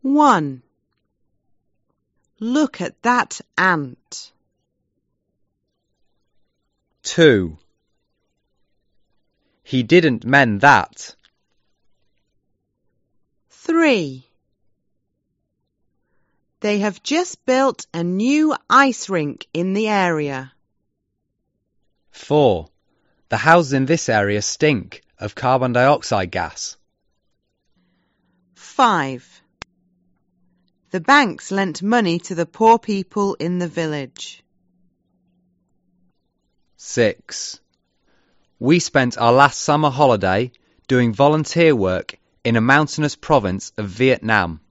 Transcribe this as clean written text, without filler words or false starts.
1. Look at that ant. 2. He didn't mend that. 3. They have just built a new ice rink in the area. 4. The houses in this area stink of carbon dioxide gas. 5. The banks lent money to the poor people in the village. 6. We spent our last summer holiday doing volunteer work in a mountainous province of Vietnam.